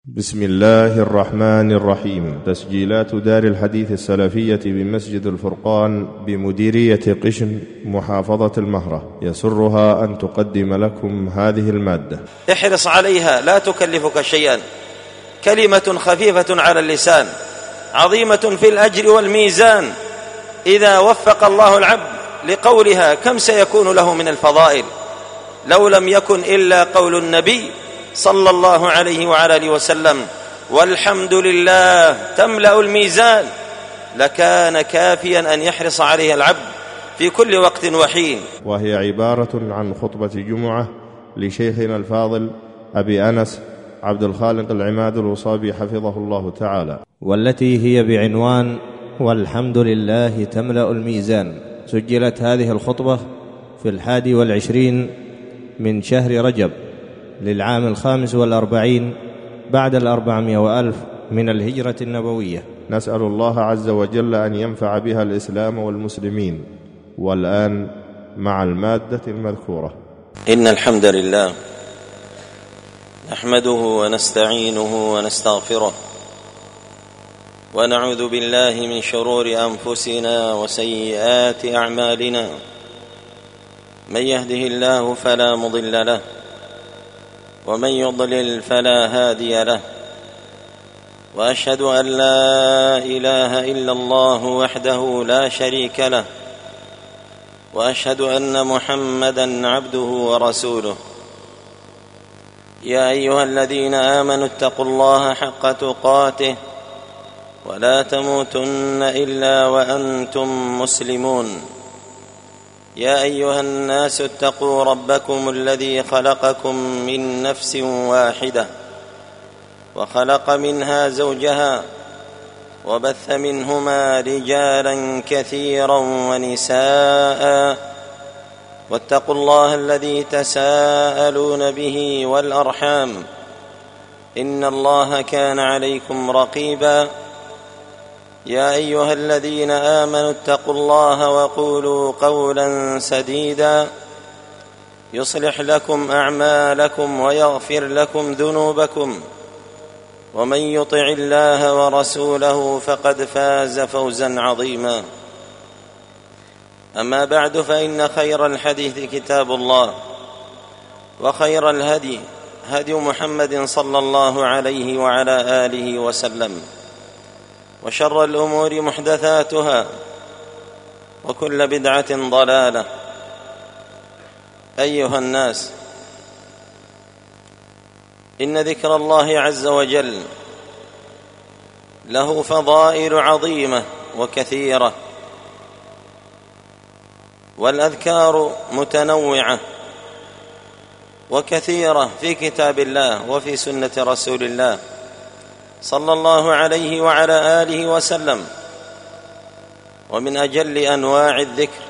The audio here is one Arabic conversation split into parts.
بسم الله الرحمن الرحيم. تسجيلات دار الحديث السلفية بمسجد الفرقان بمديرية قشم محافظة المهرة يسرها أن تقدم لكم هذه المادة. احرص عليها، لا تكلفك شيئا، كلمة خفيفة على اللسان عظيمة في الأجر والميزان. إذا وفق الله العبد لقولها كم سيكون له من الفضائل، لو لم يكن إلا قول النبي صلى الله عليه وعلى آله وسلم والحمد لله تملأ الميزان، لكان كافيا أن يحرص عليها العبد في كل وقت وحين. وهي عبارة عن خطبة جمعة لشيخنا الفاضل أبي أنس عبد الخالق العماد الوصابي حفظه الله تعالى، والتي هي بعنوان والحمد لله تملأ الميزان. سجلت هذه الخطبة في 21 من شهر رجب للعام 45 بعد 400,000 من الهجرة النبوية. نسأل الله عز وجل أن ينفع بها الإسلام والمسلمين. والآن مع المادة المذكورة. إن الحمد لله نحمده ونستعينه ونستغفره، ونعوذ بالله من شرور أنفسنا وسيئات أعمالنا. من يهده الله فلا مضل له، ومن يضلل فلا هادي له، وأشهد أن لا إله إلا الله وحده لا شريك له، وأشهد أن محمدًا عبده ورسوله. يا أيها الذين آمنوا اتقوا الله حق تقاته ولا تموتن إلا وأنتم مسلمون. يا أيها الناس اتقوا ربكم الذي خلقكم من نفس واحدة، وخلق منها زوجها، وبث منهما رجالا كثيرا ونساء، واتقوا الله الذي تساءلون به والأرحام، إن الله كان عليكم رقيبا. يا أيها الذين آمنوا اتقوا الله وقولوا قولا سديدا يصلح لكم أعمالكم ويغفر لكم ذنوبكم، ومن يطع الله ورسوله فقد فاز فوزا عظيما. أما بعد، فإن خير الحديث كتاب الله، وخير الهدي هدي محمد صلى الله عليه وعلى آله وسلم، وشر الأمور محدثاتها، وكل بدعة ضلالة. أيها الناس، إن ذكر الله عز وجل له فضائل عظيمة وكثيرة، والأذكار متنوعة وكثيرة في كتاب الله وفي سنة رسول الله صلى الله عليه وعلى آله وسلم. ومن أجل أنواع الذكر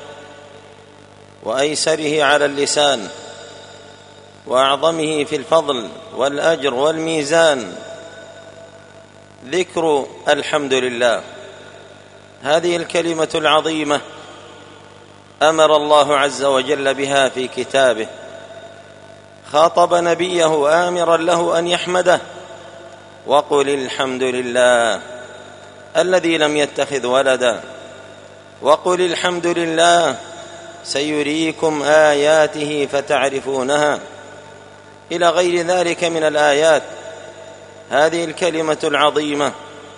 وأيسره على اللسان وأعظمه في الفضل والأجر والميزان ذكر الحمد لله. هذه الكلمة العظيمة أمر الله عز وجل بها في كتابه، خاطب نبيه آمرا له أن يحمده: وقل الحمد لله الذي لم يتخذ ولدا، وقل الحمد لله سيريكم آياته فتعرفونها، إلى غير ذلك من الآيات. هذه الكلمة العظيمة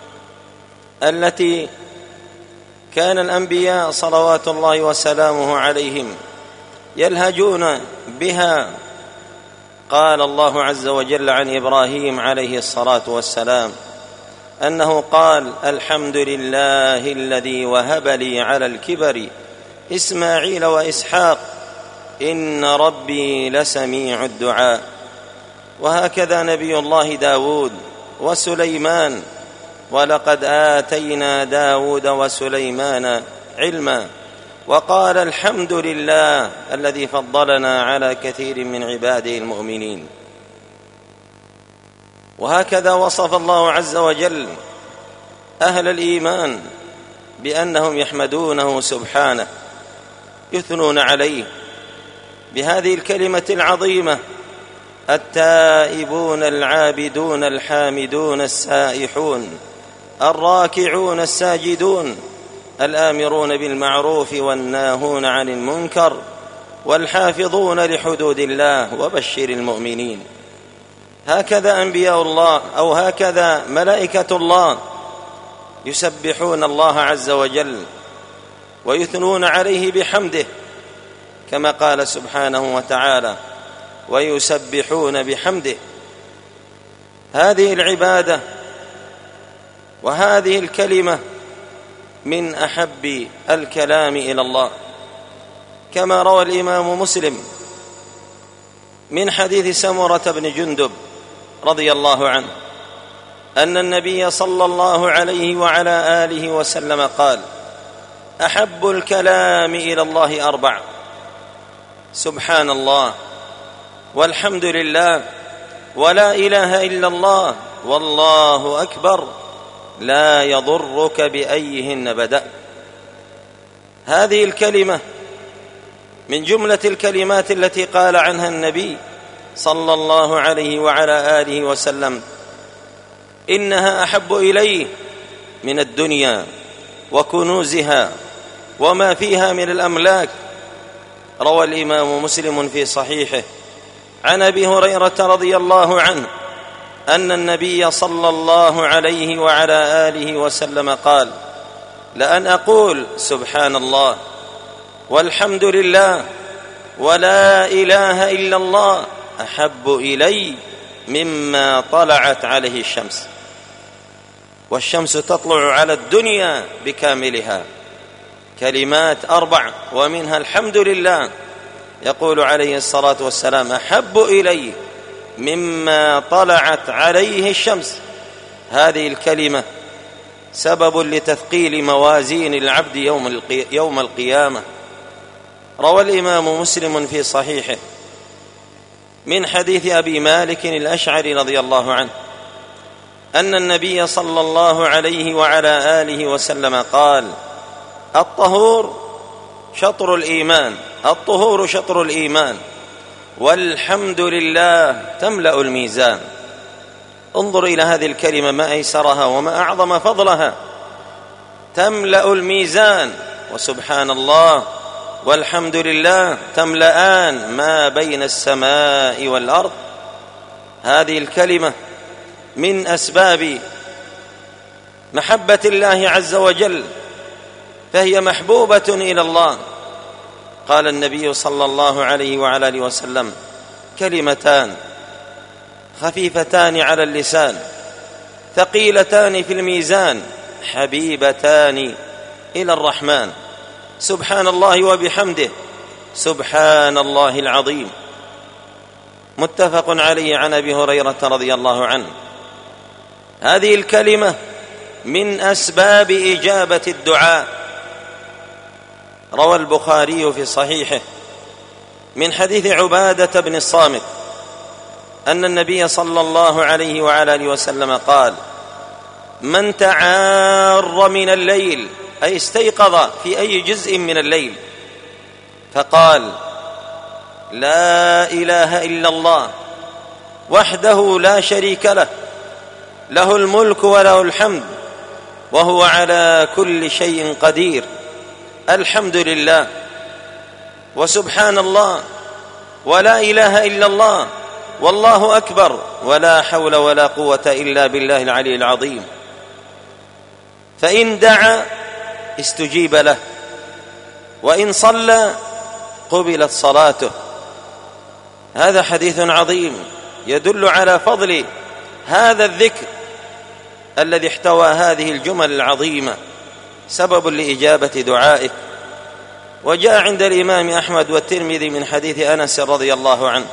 التي كان الأنبياء صلوات الله وسلامه عليهم يلهجون بها. قال الله عز وجل عن إبراهيم عليه الصلاة والسلام أنه قال: الحمد لله الذي وهب لي على الكبر إسماعيل وإسحاق إن ربي لسميع الدعاء. وهكذا نبي الله داود وسليمان: ولقد آتينا داود وسليمان علما. وقال: الحمد لله الذي فضلنا على كثير من عباده المؤمنين. وهكذا وصف الله عز وجل أهل الإيمان بأنهم يحمدونه سبحانه، يثنون عليه بهذه الكلمة العظيمة التائبون العابدون الحامدون السائحون الراكعون الساجدون الآمرون بالمعروف والناهون عن المنكر والحافظون لحدود الله وبشر المؤمنين. هكذا أنبياء الله أو هكذا ملائكة الله يسبحون الله عز وجل ويثنون عليه بحمده، كما قال سبحانه وتعالى: ويسبحون بحمده. هذه العبادة وهذه الكلمة من أحب الكلام إلى الله، كما روى الإمام مسلم من حديث سمرة بن جندب رضي الله عنه أن النبي صلى الله عليه وعلى آله وسلم قال: أحب الكلام إلى الله 4: سبحان الله، والحمد لله، ولا إله إلا الله، والله أكبر، لا يضرك بأيهن بدأ. هذه الكلمة من جملة الكلمات التي قال عنها النبي صلى الله عليه وعلى آله وسلم: إنها أحب إليه من الدنيا وكنوزها وما فيها من الأملاك. روى الإمام مسلم في صحيحه عن أبي هريرة رضي الله عنه أن النبي صلى الله عليه وعلى آله وسلم قال: لأن أقول سبحان الله والحمد لله ولا إله إلا الله أحب إلي مما طلعت عليه الشمس. والشمس تطلع على الدنيا بكاملها. كلمات 4 ومنها الحمد لله. يقول عليه الصلاة والسلام: أحب إلي مما طلعت عليه الشمس. هذه الكلمة سبب لتثقيل موازين العبد يوم القيامة. روى الإمام مسلم في صحيحه من حديث أبي مالك الأشعري رضي الله عنه أن النبي صلى الله عليه وعلى آله وسلم قال: الطهور شطر الإيمان، الطهور شطر الإيمان، والحمد لله تملأ الميزان. انظر إلى هذه الكلمة، ما أيسرها وما أعظم فضلها. تملأ الميزان، وسبحان الله والحمد لله تملأان ما بين السماء والأرض. هذه الكلمة من أسباب محبة الله عز وجل، فهي محبوبة إلى الله. قال النبي صلى الله عليه وعلى آله وسلم: كلمتان خفيفتان على اللسان ثقيلتان في الميزان حبيبتان إلى الرحمن، سبحان الله وبحمده، سبحان الله العظيم. متفق عليه عن أبي هريرة رضي الله عنه. هذه الكلمة من أسباب إجابة الدعاء. روى البخاري في صحيحه من حديث عبادة بن الصامت أن النبي صلى الله عليه وعلى آله وسلم قال: من تعار من الليل، أي استيقظ في أي جزء من الليل، فقال: لا إله إلا الله وحده لا شريك له، له الملك وله الحمد وهو على كل شيء قدير، الحمد لله، وسبحان الله، ولا إله إلا الله، والله أكبر، ولا حول ولا قوة إلا بالله العلي العظيم. فإن دعا استجيب له، وإن صلى قبلت صلاته. هذا حديث عظيم يدل على فضل هذا الذكر الذي احتوى هذه الجمل العظيمة، سبب لإجابة دعائك. وجاء عند الإمام أحمد والترمذي من حديث أنس رضي الله عنه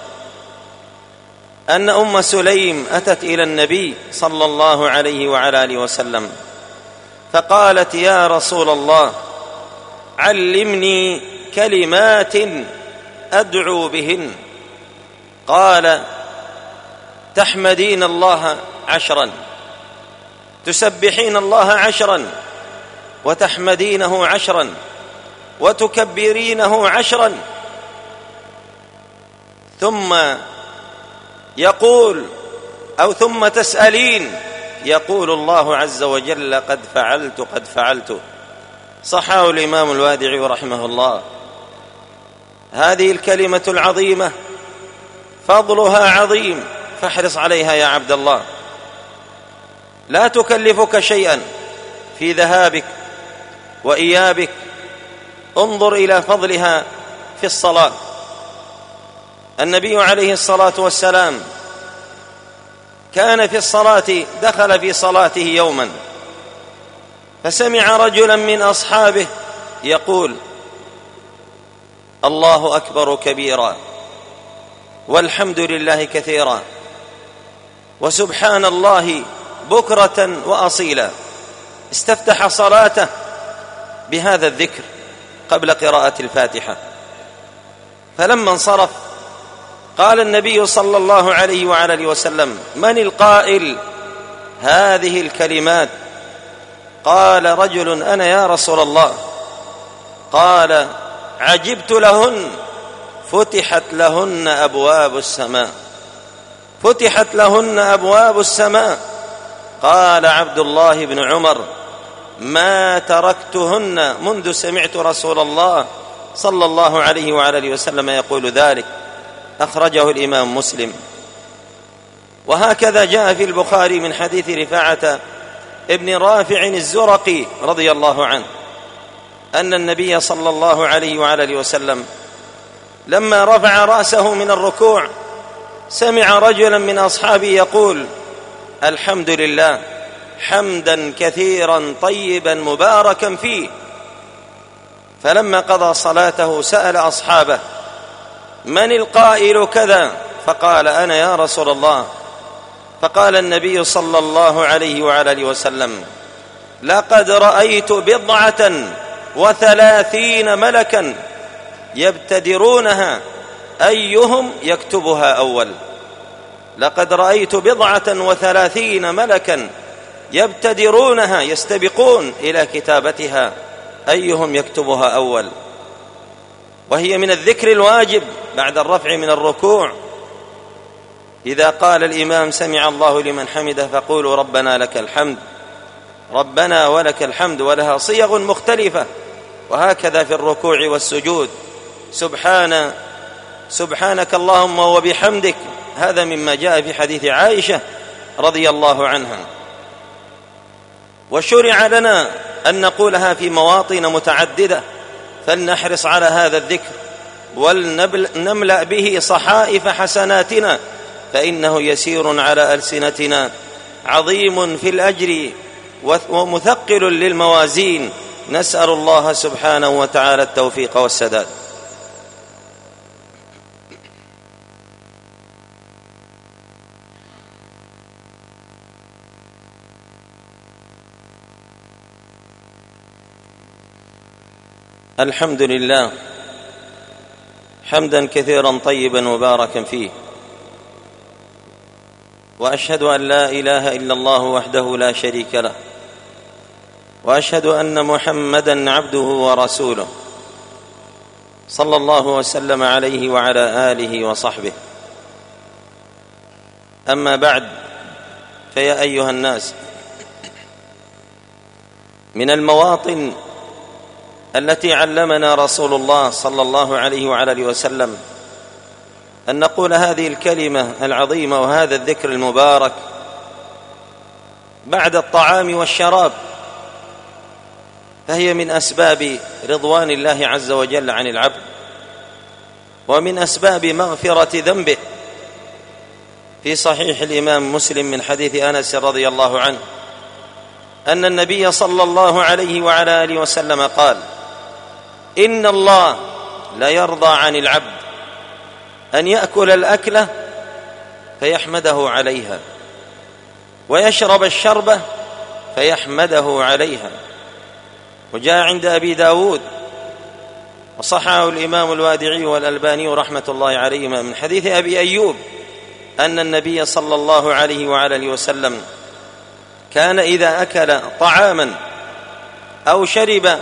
أن أم سليم أتت إلى النبي صلى الله عليه وعلى آله وسلم فقالت: يا رسول الله، علمني كلمات أدعو بهن. قال: تحمدين الله 10، تسبحين الله 10، وتحمدينه 10، وتكبرينه 10، ثم يقول أو ثم تسألين يقول الله عز وجل قد فعلت. صححه الإمام الوادعي رحمه الله. هذه الكلمة العظيمة فضلها عظيم، فاحرص عليها يا عبد الله. لا تكلفك شيئا في ذهابك وإيابك. انظر إلى فضلها في الصلاة. النبي عليه الصلاة والسلام كان في الصلاة، دخل في صلاته يوما فسمع رجلا من أصحابه يقول: الله أكبر كبيرا والحمد لله كثيرا وسبحان الله بكرة وأصيلا. استفتح صلاته بهذا الذكر قبل قراءة الفاتحة. فلما انصرف قال النبي صلى الله عليه وعلى آله وسلم: من القائل هذه الكلمات؟ قال رجل: أنا يا رسول الله. قال: عجبت لهن، فتحت لهن أبواب السماء، فتحت لهن أبواب السماء. قال عبد الله بن عمر: ما تركتهن منذ سمعت رسول الله صلى الله عليه وعلى آله وسلم يقول ذلك. أخرجه الإمام مسلم. وهكذا جاء في البخاري من حديث رفاعة ابن رافع الزرقي رضي الله عنه أن النبي صلى الله عليه وعلى آله وسلم لما رفع رأسه من الركوع سمع رجلا من أصحابه يقول: الحمد لله حمدا كثيرا طيبا مباركا فيه. فلما قضى صلاته سأل أصحابه: من القائل كذا؟ فقال: أنا يا رسول الله. فقال النبي صلى الله عليه وعلى آله وسلم: لقد رأيت 37 ملكا يبتدرونها أيهم يكتبها أول. لقد رأيت 37 ملكا يبتدرونها، يستبقون إلى كتابتها، أيهم يكتبها أول. وهي من الذكر الواجب بعد الرفع من الركوع. إذا قال الإمام سمع الله لمن حمده فقولوا ربنا لك الحمد، ربنا ولك الحمد، ولها صيغ مختلفة. وهكذا في الركوع والسجود: سبحانك اللهم وبحمدك. هذا مما جاء في حديث عائشة رضي الله عنها. وشرع لنا أن نقولها في مواطن متعددة، فلنحرص على هذا الذكر ولنملأ به صحائف حسناتنا، فإنه يسير على ألسنتنا، عظيم في الأجر ومثقل للموازين. نسأل الله سبحانه وتعالى التوفيق والسداد. الحمد لله حمدا كثيرا طيبا مباركا فيه، وأشهد أن لا إله إلا الله وحده لا شريك له، وأشهد أن محمدا عبده ورسوله صلى الله وسلم عليه وعلى آله وصحبه. أما بعد، فيا أيها الناس، من المواطن التي علمنا رسول الله صلى الله عليه وعلى آله وسلم أن نقول هذه الكلمة العظيمة وهذا الذكر المبارك بعد الطعام والشراب، فهي من أسباب رضوان الله عز وجل عن العبد، ومن أسباب مغفرة ذنبه. في صحيح الإمام مسلم من حديث أنس رضي الله عنه أن النبي صلى الله عليه وعلى آله وسلم قال: إن الله لا يرضى عن العبد أن يأكل الأكلة فيحمده عليها، ويشرب الشربة فيحمده عليها. وجاء عند أبي داود وصححه الإمام الوادعي والألباني رحمة الله عليهما من حديث أبي أيوب أن النبي صلى الله عليه وعلى آله وسلم كان إذا أكل طعاما أو شرب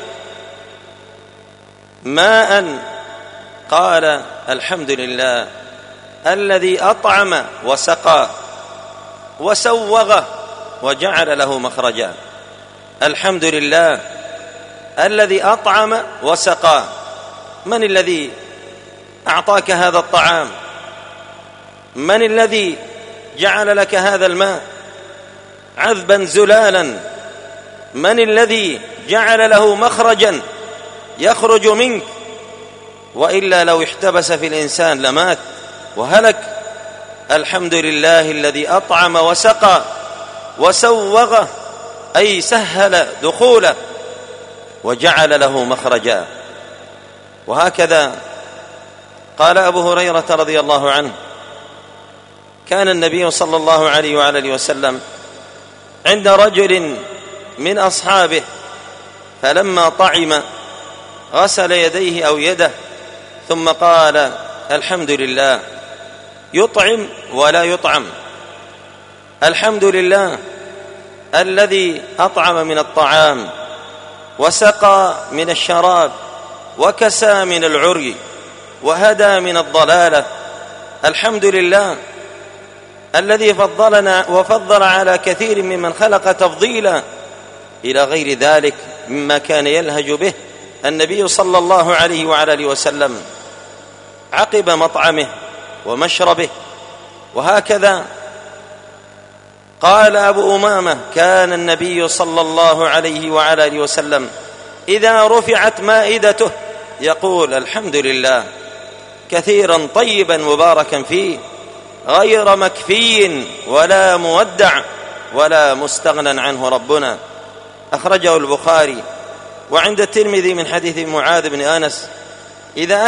ماء قال: الحمد لله الذي أطعم وسقى وسوغ وجعل له مخرجا. الحمد لله الذي أطعم وسقى. من الذي أعطاك هذا الطعام؟ من الذي جعل لك هذا الماء عذبا زلالا؟ من الذي جعل له مخرجا يخرج منك؟ وإلا لو احتبس في الإنسان لمات وهلك. الحمد لله الذي أطعم وسقى وسوغ، أي سهل دخوله وجعل له مخرجا. وهكذا قال أبو هريرة رضي الله عنه: كان النبي صلى الله عليه وعلى آله وسلم عند رجل من أصحابه، فلما طعم غسل يديه أو يده ثم قال: الحمد لله، يطعم ولا يطعم. الحمد لله الذي أطعم من الطعام وسقى من الشراب وكسى من العري وهدى من الضلالة. الحمد لله الذي فضلنا وفضل على كثير ممن خلق تفضيلا، إلى غير ذلك مما كان يلهج به النبي صلى الله عليه وعلى آله وسلم عقب مطعمه ومشربه. وهكذا قال أبو أمامة: كان النبي صلى الله عليه وعلى آله وسلم إذا رفعت مائدته يقول: الحمد لله، كثيرا طيبا مباركا فيه، غير مكفي ولا مودع ولا مستغنى عنه ربنا. أخرجه البخاري. وعند الترمذي من حديث معاذ بن أنس: إذا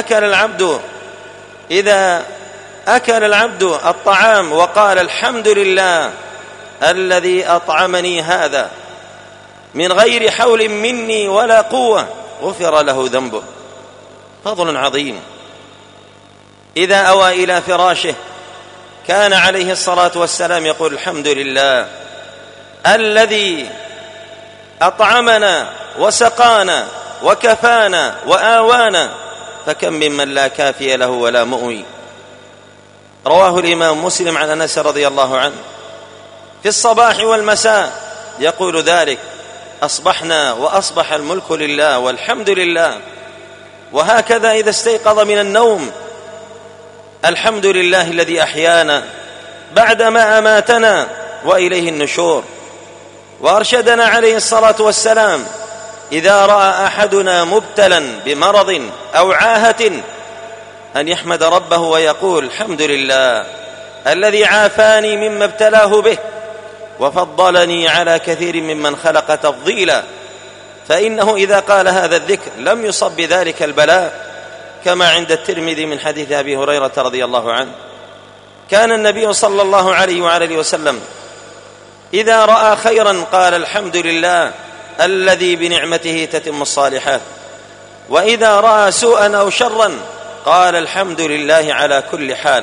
أكل العبد الطعام وقال: الحمد لله الذي أطعمني هذا من غير حول مني ولا قوة، غفر له ذنبه. فضل عظيم. إذا أوى إلى فراشه كان عليه الصلاة والسلام يقول: الحمد لله الذي أطعمنا وسقانا وكفانا وآوانا، فكم ممن لا كافي له ولا مؤوي. رواه الإمام مسلم عن أنس رضي الله عنه في الصباح والمساء يقول ذلك: أصبحنا وأصبح الملك لله والحمد لله. وهكذا إذا استيقظ من النوم: الحمد لله الذي أحيانا بعدما أماتنا وإليه النشور. وأرشدنا عليه الصلاة والسلام: إذا رأى أحدنا مبتلا بمرض أو عاهة أن يحمد ربه ويقول: الحمد لله الذي عافاني مما ابتلاه به وفضلني على كثير ممن خلق تفضيلا. فإنه إذا قال هذا الذكر لم يصب بذلك البلاء، كما عند الترمذي من حديث أبي هريرة رضي الله عنه: كان النبي صلى الله عليه وعلى آله وسلم إذا رأى خيرا قال: الحمد لله الذي بنعمته تتم الصالحات. وإذا رأى سوءا أو شرا قال: الحمد لله على كل حال.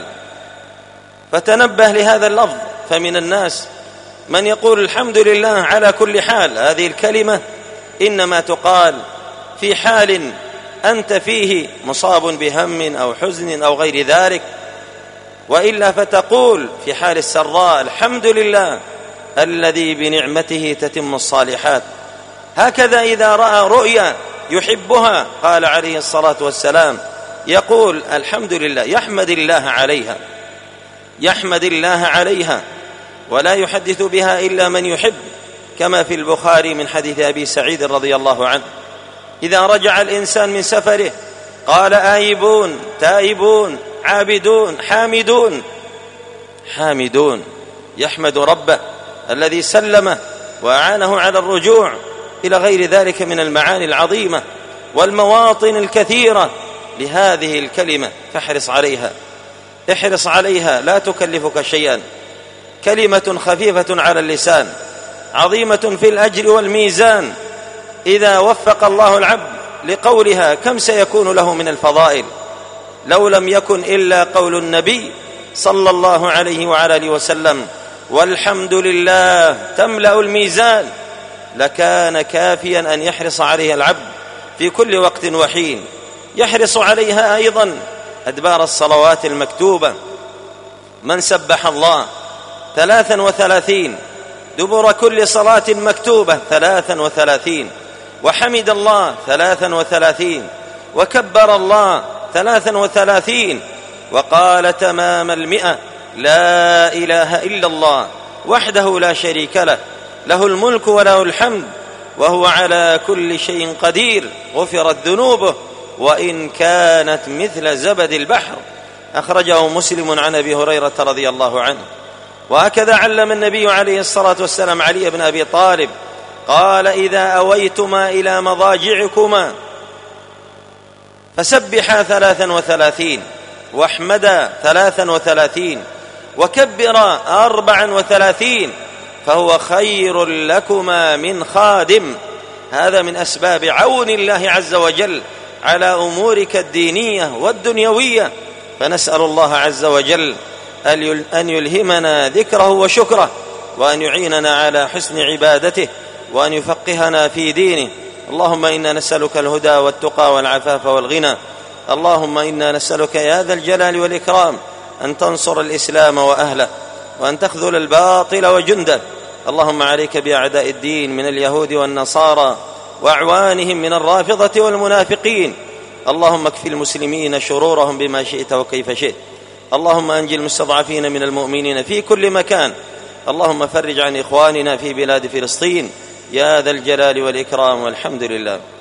فتنبه لهذا اللفظ، فمن الناس من يقول الحمد لله على كل حال. هذه الكلمة إنما تقال في حال أنت فيه مصاب بهم أو حزن أو غير ذلك، وإلا فتقول في حال السراء: الحمد لله الذي بنعمته تتم الصالحات. هكذا إذا رأى رؤيا يحبها قال عليه الصلاة والسلام: يقول الحمد لله، يحمد الله عليها ولا يحدث بها إلا من يحب، كما في البخاري من حديث أبي سعيد رضي الله عنه: إذا رجع الإنسان من سفره قال: آيبون تائبون عابدون حامدون، يحمد ربه الذي سلمه وأعانه على الرجوع، إلى غير ذلك من المعاني العظيمة والمواطن الكثيرة لهذه الكلمة. فاحرص عليها، لا تكلفك شيئا، كلمة خفيفة على اللسان عظيمة في الأجر والميزان. إذا وفق الله العبد لقولها كم سيكون له من الفضائل، لو لم يكن إلا قول النبي صلى الله عليه وعلى آله وسلم: والحمد لله تملأ الميزان، لكان كافيا أن يحرص عليها العبد في كل وقت وحين. يحرص عليها أيضا أدبار الصلوات المكتوبة من سبح الله 33 دبر كل صلاة مكتوبة 33 وحمد الله 33 وكبر الله 33 وقال تمام 100 لا إله إلا الله وحده لا شريك له له الملك وله الحمد وهو على كل شيء قدير غفرت ذنوبه وإن كانت مثل زبد البحر. أخرجه مسلم عن أبي هريرة رضي الله عنه. وهكذا علم النبي عليه الصلاة والسلام علي بن أبي طالب قال إذا أويتما إلى مضاجعكما فسبحا 33 واحمدا 33 وكبرا 34 فهو خير لكما من خادم. هذا من أسباب عون الله عز وجل على أمورك الدينية والدنيوية. فنسأل الله عز وجل أن يلهمنا ذكره وشكره وأن يعيننا على حسن عبادته وأن يفقهنا في دينه. اللهم إنا نسألك الهدى والتقى والعفاف والغنى. اللهم إنا نسألك يا ذا الجلال والإكرام أن تنصر الإسلام وأهله وأن تخذل الباطل وجنده. اللهم عليك بأعداء الدين من اليهود والنصارى وأعوانهم من الرافضة والمنافقين. اللهم اكف المسلمين شرورهم بما شئت وكيف شئت. اللهم أنجِ المستضعفين من المؤمنين في كل مكان. اللهم فرج عن إخواننا في بلاد فلسطين يا ذا الجلال والإكرام والحمد لله.